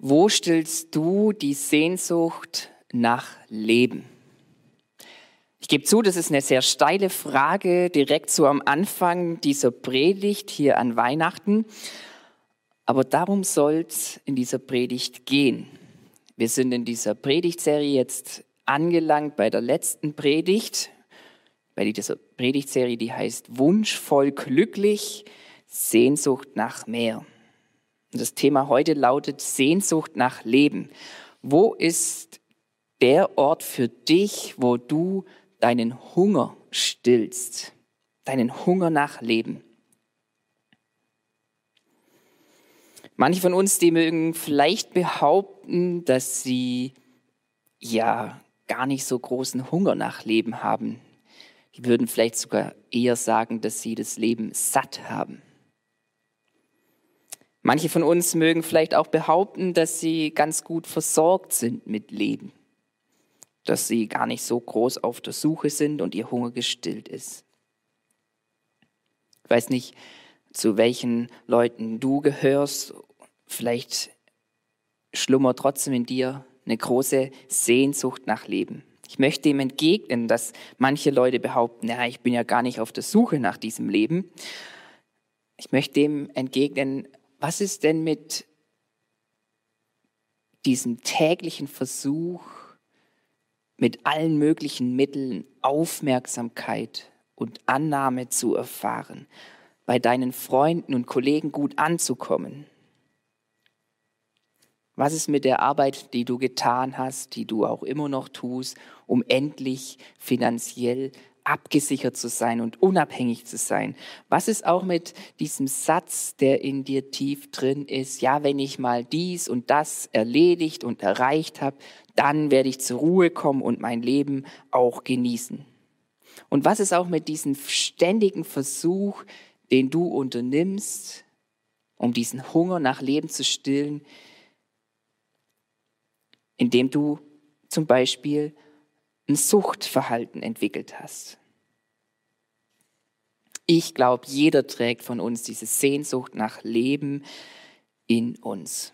Wo stillst du die Sehnsucht nach Leben? Ich gebe zu, das ist eine sehr steile Frage, direkt so am Anfang dieser Predigt hier an Weihnachten. Aber darum soll es in dieser Predigt gehen. Wir sind in dieser Predigtserie jetzt angelangt bei der letzten Predigt, bei dieser Predigtserie, die heißt Wunschvoll glücklich, Sehnsucht nach mehr. Und das Thema heute lautet Sehnsucht nach Leben. Wo ist der Ort für dich, wo du deinen Hunger stillst, deinen Hunger nach Leben? Manche von uns, die mögen vielleicht behaupten, dass sie gar nicht so großen Hunger nach Leben haben. Die würden vielleicht sogar eher sagen, dass sie das Leben satt haben. Manche von uns mögen vielleicht auch behaupten, dass sie ganz gut versorgt sind mit Leben, dass sie gar nicht so groß auf der Suche sind und ihr Hunger gestillt ist. Ich weiß nicht, zu welchen Leuten du gehörst. Vielleicht schlummert trotzdem in dir eine große Sehnsucht nach Leben. Ich möchte ihm entgegnen, dass manche Leute behaupten, ich bin ja gar nicht auf der Suche nach diesem Leben. Ich möchte ihm entgegnen, was ist denn mit diesem täglichen Versuch, mit allen möglichen Mitteln Aufmerksamkeit und Annahme zu erfahren, bei deinen Freunden und Kollegen gut anzukommen? Was ist mit der Arbeit, die du getan hast, die du auch immer noch tust, um endlich finanziell abgesichert zu sein und unabhängig zu sein? Was ist auch mit diesem Satz, der in dir tief drin ist? Ja, wenn ich mal dies und das erledigt und erreicht habe, dann werde ich zur Ruhe kommen und mein Leben auch genießen. Und was ist auch mit diesem ständigen Versuch, den du unternimmst, um diesen Hunger nach Leben zu stillen, indem du zum Beispiel ein Suchtverhalten entwickelt hast? Ich glaube, jeder trägt von uns diese Sehnsucht nach Leben in uns.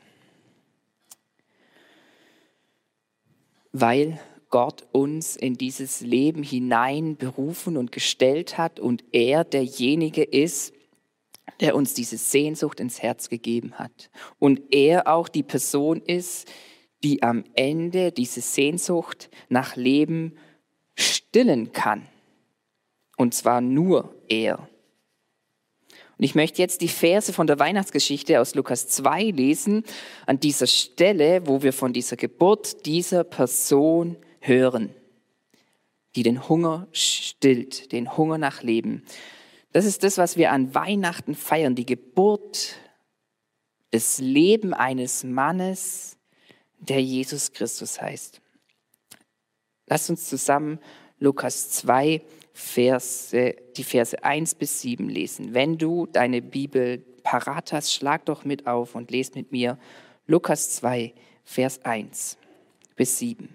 Weil Gott uns in dieses Leben hinein berufen und gestellt hat und er derjenige ist, der uns diese Sehnsucht ins Herz gegeben hat. Und er auch die Person ist, die am Ende diese Sehnsucht nach Leben stillen kann. Und zwar nur er. Und ich möchte jetzt die Verse von der Weihnachtsgeschichte aus Lukas 2 lesen, an dieser Stelle, wo wir von dieser Geburt dieser Person hören, die den Hunger stillt, den Hunger nach Leben. Das ist das, was wir an Weihnachten feiern, die Geburt, das Leben eines Mannes, der Jesus Christus heißt. Lasst uns zusammen Lukas 2, die Verse 1 bis 7 lesen. Wenn du deine Bibel parat hast, schlag doch mit auf und lest mit mir Lukas 2, Vers 1 bis 7.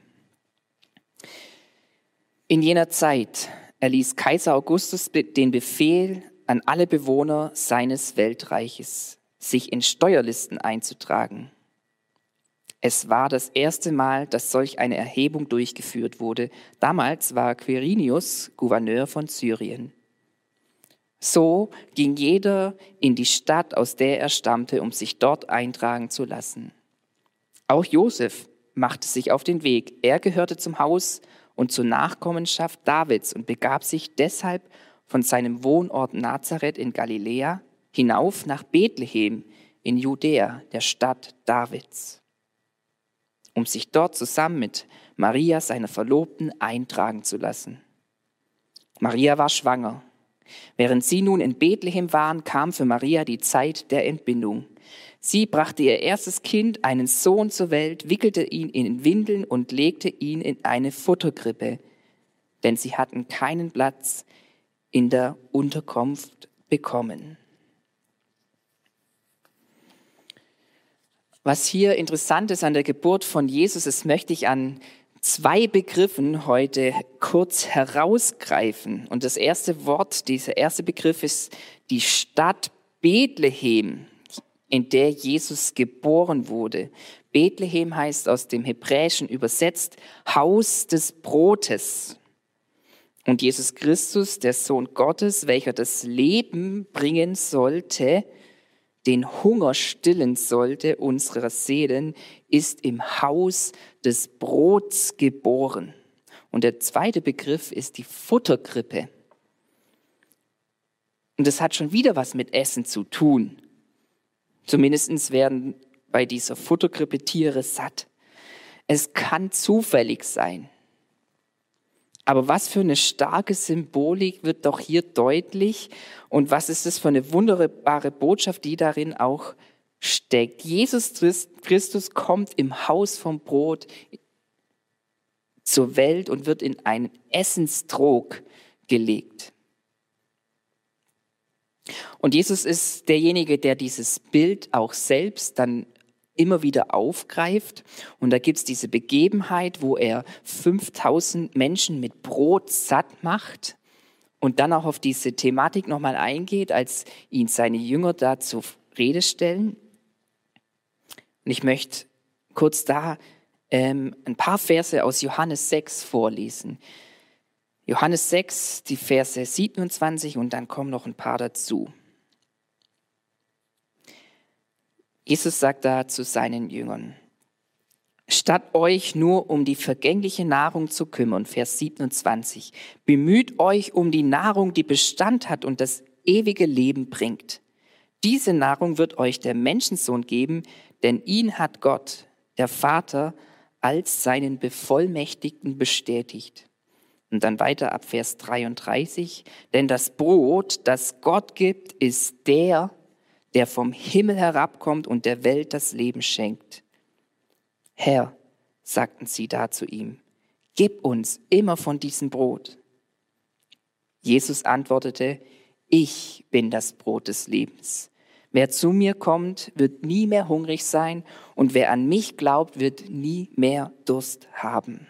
In jener Zeit erließ Kaiser Augustus den Befehl an alle Bewohner seines Weltreiches, sich in Steuerlisten einzutragen. Es war das erste Mal, dass solch eine Erhebung durchgeführt wurde. Damals war Quirinius Gouverneur von Syrien. So ging jeder in die Stadt, aus der er stammte, um sich dort eintragen zu lassen. Auch Josef machte sich auf den Weg. Er gehörte zum Haus und zur Nachkommenschaft Davids und begab sich deshalb von seinem Wohnort Nazareth in Galiläa hinauf nach Bethlehem in Judäa, der Stadt Davids, um sich dort zusammen mit Maria, seiner Verlobten, eintragen zu lassen. Maria war schwanger. Während sie nun in Bethlehem waren, kam für Maria die Zeit der Entbindung. Sie brachte ihr erstes Kind, einen Sohn, zur Welt, wickelte ihn in Windeln und legte ihn in eine Futterkrippe, denn sie hatten keinen Platz in der Unterkunft bekommen. Was hier interessant ist an der Geburt von Jesus, das möchte ich an zwei Begriffen heute kurz herausgreifen. Und das erste Wort, dieser erste Begriff ist die Stadt Bethlehem. in der Jesus geboren wurde. Bethlehem heißt aus dem Hebräischen übersetzt Haus des Brotes. Und Jesus Christus, der Sohn Gottes, welcher das Leben bringen sollte, den Hunger stillen sollte unserer Seelen, ist im Haus des Brots geboren. Und der zweite Begriff ist die Futterkrippe. Und das hat schon wieder was mit Essen zu tun. Zumindest werden bei dieser Futterkrippe Tiere satt. Es kann zufällig sein. Aber was für eine starke Symbolik wird doch hier deutlich und was ist das für eine wunderbare Botschaft, die darin auch steckt. Jesus Christus kommt im Haus vom Brot zur Welt und wird in einen Essenstrog gelegt. Und Jesus ist derjenige, der dieses Bild auch selbst dann immer wieder aufgreift. Und da gibt es diese Begebenheit, wo er 5000 Menschen mit Brot satt macht und dann auch auf diese Thematik nochmal eingeht, als ihn seine Jünger da zur Rede stellen. Und ich möchte kurz da ein paar Verse aus Johannes 6 vorlesen. Johannes 6, die Verse 27 und dann kommen noch ein paar dazu. Jesus sagt da zu seinen Jüngern, statt euch nur um die vergängliche Nahrung zu kümmern, Vers 27, bemüht euch um die Nahrung, die Bestand hat und das ewige Leben bringt. Diese Nahrung wird euch der Menschensohn geben, denn ihn hat Gott, der Vater, als seinen Bevollmächtigten bestätigt. Und dann weiter ab Vers 33, denn das Brot, das Gott gibt, ist der vom Himmel herabkommt und der Welt das Leben schenkt. Herr, sagten sie da zu ihm, gib uns immer von diesem Brot. Jesus antwortete, ich bin das Brot des Lebens. Wer zu mir kommt, wird nie mehr hungrig sein und wer an mich glaubt, wird nie mehr Durst haben.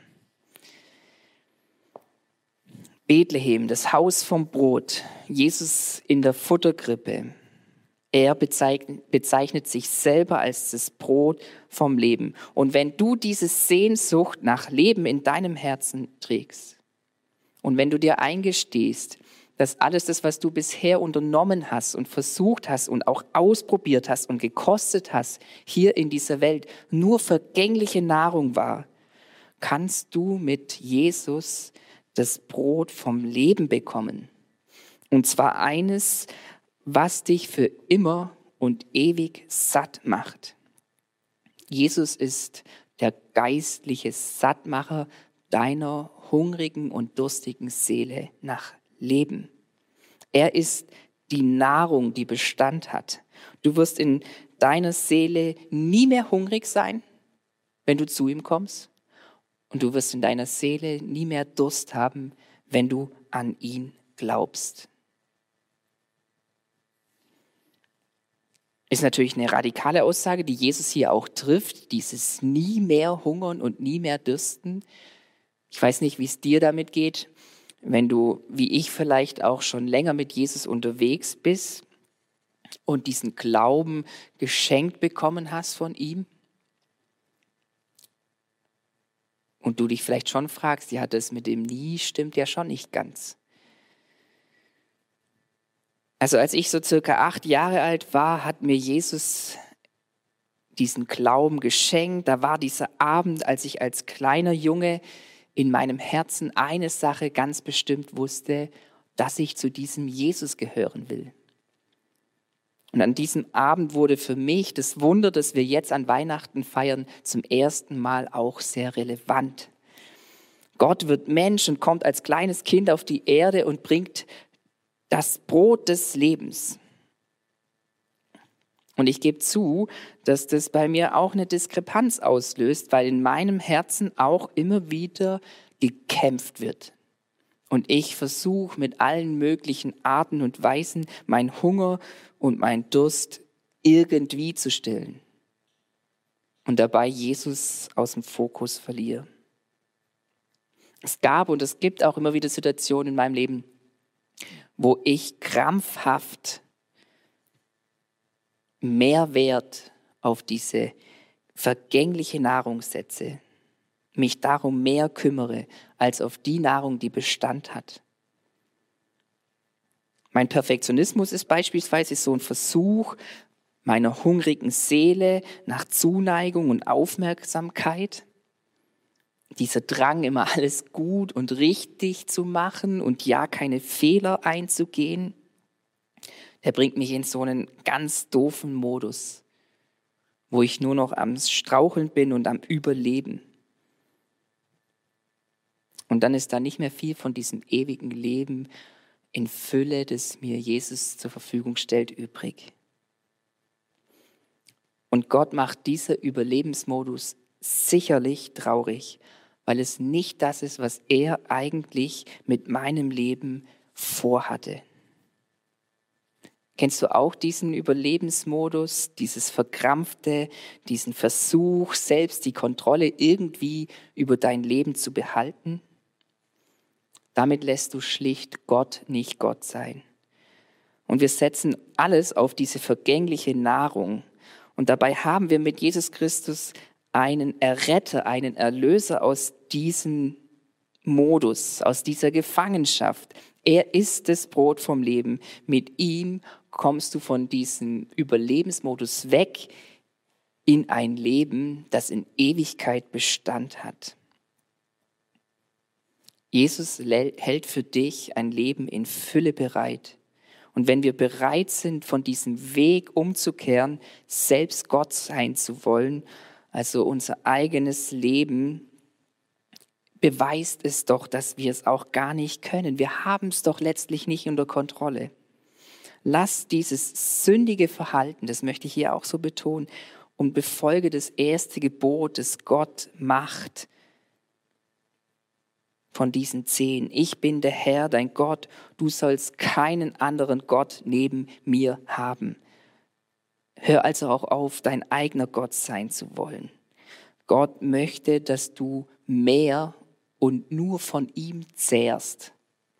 Bethlehem, das Haus vom Brot, Jesus in der Futterkrippe. Er bezeichnet sich selber als das Brot vom Leben. Und wenn du diese Sehnsucht nach Leben in deinem Herzen trägst und wenn du dir eingestehst, dass alles das, was du bisher unternommen hast und versucht hast und auch ausprobiert hast und gekostet hast, hier in dieser Welt nur vergängliche Nahrung war, kannst du mit Jesus das Brot vom Leben bekommen. Und zwar eines, was dich für immer und ewig satt macht. Jesus ist der geistliche Sattmacher deiner hungrigen und durstigen Seele nach Leben. Er ist die Nahrung, die Bestand hat. Du wirst in deiner Seele nie mehr hungrig sein, wenn du zu ihm kommst. Und du wirst in deiner Seele nie mehr Durst haben, wenn du an ihn glaubst. Ist natürlich eine radikale Aussage, die Jesus hier auch trifft, dieses nie mehr hungern und nie mehr dürsten. Ich weiß nicht, wie es dir damit geht, wenn du, wie ich vielleicht auch schon länger mit Jesus unterwegs bist und diesen Glauben geschenkt bekommen hast von ihm. Und du dich vielleicht schon fragst, ja, das mit dem nie stimmt ja schon nicht ganz. Also als ich so circa 8 Jahre alt war, hat mir Jesus diesen Glauben geschenkt. Da war dieser Abend, als ich als kleiner Junge in meinem Herzen eine Sache ganz bestimmt wusste, dass ich zu diesem Jesus gehören will. Und an diesem Abend wurde für mich das Wunder, das wir jetzt an Weihnachten feiern, zum ersten Mal auch sehr relevant. Gott wird Mensch und kommt als kleines Kind auf die Erde und bringt das Brot des Lebens. Und ich gebe zu, dass das bei mir auch eine Diskrepanz auslöst, weil in meinem Herzen auch immer wieder gekämpft wird. Und ich versuche mit allen möglichen Arten und Weisen meinen Hunger und meinen Durst irgendwie zu stillen. Und dabei Jesus aus dem Fokus verliere. Es gab und es gibt auch immer wieder Situationen in meinem Leben, wo ich krampfhaft mehr Wert auf diese vergängliche Nahrung setze, mich darum mehr kümmere, als auf die Nahrung, die Bestand hat. Mein Perfektionismus ist beispielsweise so ein Versuch meiner hungrigen Seele nach Zuneigung und Aufmerksamkeit. Dieser Drang, immer alles gut und richtig zu machen und ja, keine Fehler einzugehen, der bringt mich in so einen ganz doofen Modus, wo ich nur noch am Straucheln bin und am Überleben. Und dann ist da nicht mehr viel von diesem ewigen Leben in Fülle, das mir Jesus zur Verfügung stellt, übrig. Und Gott macht dieser Überlebensmodus sicherlich traurig, weil es nicht das ist, was er eigentlich mit meinem Leben vorhatte. Kennst du auch diesen Überlebensmodus, dieses Verkrampfte, diesen Versuch, selbst die Kontrolle irgendwie über dein Leben zu behalten? Damit lässt du schlicht Gott nicht Gott sein. Und wir setzen alles auf diese vergängliche Nahrung. Und dabei haben wir mit Jesus Christus einen Erretter, einen Erlöser aus diesem Modus, aus dieser Gefangenschaft. Er ist das Brot vom Leben. Mit ihm kommst du von diesem Überlebensmodus weg in ein Leben, das in Ewigkeit Bestand hat. Jesus hält für dich ein Leben in Fülle bereit. Und wenn wir bereit sind, von diesem Weg umzukehren, selbst Gott sein zu wollen, also unser eigenes Leben, beweist es doch, dass wir es auch gar nicht können. Wir haben es doch letztlich nicht unter Kontrolle. Lass dieses sündige Verhalten, das möchte ich hier auch so betonen, und befolge das erste Gebot, das Gott macht, von diesen 10. Ich bin der Herr, dein Gott, du sollst keinen anderen Gott neben mir haben. Hör also auch auf, dein eigener Gott sein zu wollen. Gott möchte, dass du mehr und nur von ihm zehrst.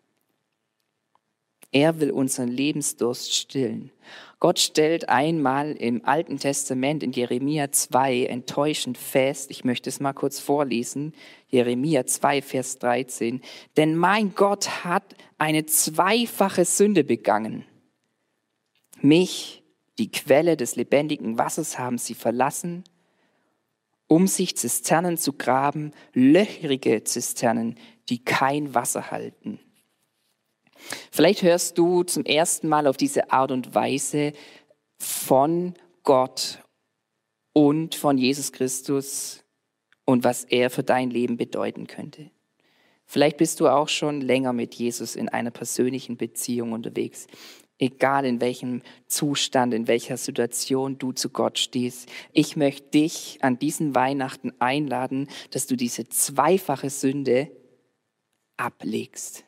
Er will unseren Lebensdurst stillen. Gott stellt einmal im Alten Testament in Jeremia 2 enttäuschend fest, ich möchte es mal kurz vorlesen, Jeremia 2, Vers 13, denn mein Gott hat eine zweifache Sünde begangen. Mich, die Quelle des lebendigen Wassers, haben sie verlassen, um sich Zisternen zu graben, löchrige Zisternen, die kein Wasser halten. Vielleicht hörst du zum ersten Mal auf diese Art und Weise von Gott und von Jesus Christus und was er für dein Leben bedeuten könnte. Vielleicht bist du auch schon länger mit Jesus in einer persönlichen Beziehung unterwegs. Egal in welchem Zustand, in welcher Situation du zu Gott stehst. Ich möchte dich an diesen Weihnachten einladen, dass du diese zweifache Sünde ablegst.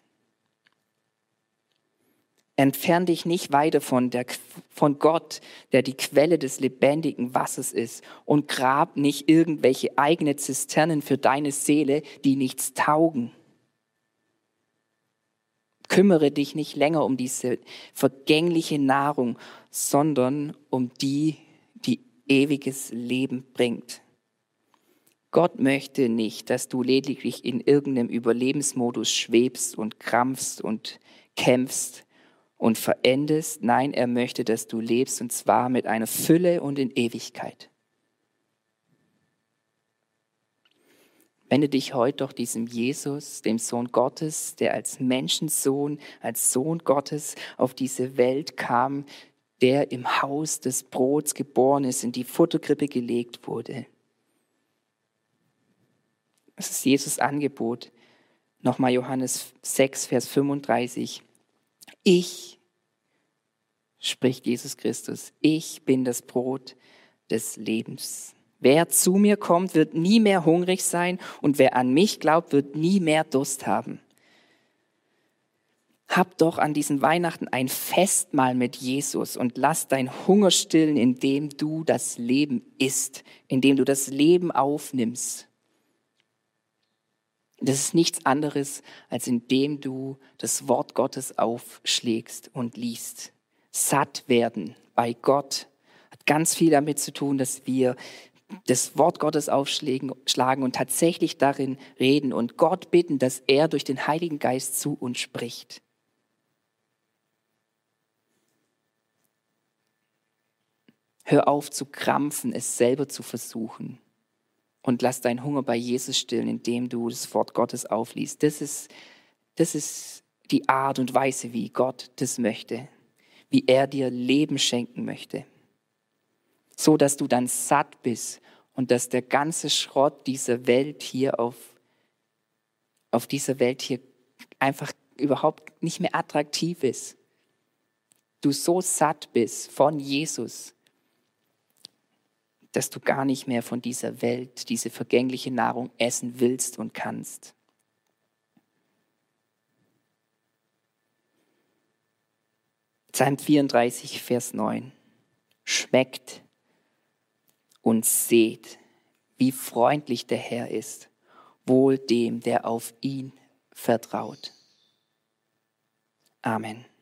Entfern dich nicht weiter von Gott, der die Quelle des lebendigen Wassers ist, und grab nicht irgendwelche eigene Zisternen für deine Seele, die nichts taugen. Kümmere dich nicht länger um diese vergängliche Nahrung, sondern um die, die ewiges Leben bringt. Gott möchte nicht, dass du lediglich in irgendeinem Überlebensmodus schwebst und krampfst und kämpfst und verendest. Nein, er möchte, dass du lebst, und zwar mit einer Fülle und in Ewigkeit. Wende dich heute doch diesem Jesus, dem Sohn Gottes, der als Menschensohn, als Sohn Gottes auf diese Welt kam, der im Haus des Brots geboren ist, in die Futterkrippe gelegt wurde. Das ist Jesus' Angebot. Nochmal Johannes 6, Vers 35. Ich, spricht Jesus Christus, ich bin das Brot des Lebens. Wer zu mir kommt, wird nie mehr hungrig sein, und wer an mich glaubt, wird nie mehr Durst haben. Hab doch an diesem Weihnachten ein Festmahl mit Jesus und lass dein Hunger stillen, indem du das Leben isst, indem du das Leben aufnimmst. Das ist nichts anderes, als indem du das Wort Gottes aufschlägst und liest. Satt werden bei Gott hat ganz viel damit zu tun, dass wir das Wort Gottes aufschlagen und tatsächlich darin reden und Gott bitten, dass er durch den Heiligen Geist zu uns spricht. Hör auf zu krampfen, es selber zu versuchen. Und lass deinen Hunger bei Jesus stillen, indem du das Wort Gottes aufliest. Das ist die Art und Weise, wie Gott das möchte. Wie er dir Leben schenken möchte. So, dass du dann satt bist und dass der ganze Schrott dieser Welt hier auf dieser Welt hier einfach überhaupt nicht mehr attraktiv ist. Du so satt bist von Jesus, dass du gar nicht mehr von dieser Welt, diese vergängliche Nahrung essen willst und kannst. Psalm 34, Vers 9. Schmeckt und seht, wie freundlich der Herr ist, wohl dem, der auf ihn vertraut. Amen.